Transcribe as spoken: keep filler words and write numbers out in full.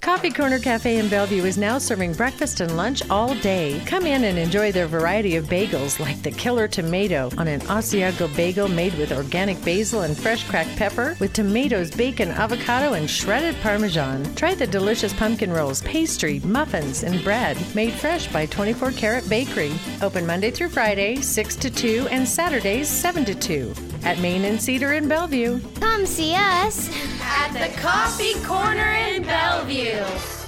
Coffee Corner Cafe in Bellevue is now serving breakfast and lunch all day. Come in and enjoy their variety of bagels like the Killer Tomato on an Asiago bagel made with organic basil and fresh cracked pepper with tomatoes, bacon, avocado, and shredded Parmesan. Try the delicious pumpkin rolls, pastry, muffins, and bread made fresh by twenty-four Karat Bakery. Open Monday through Friday, six to two, and Saturdays, seven to two. At Main and Cedar in Bellevue. Come see us at the Coffee Corner in Bellevue.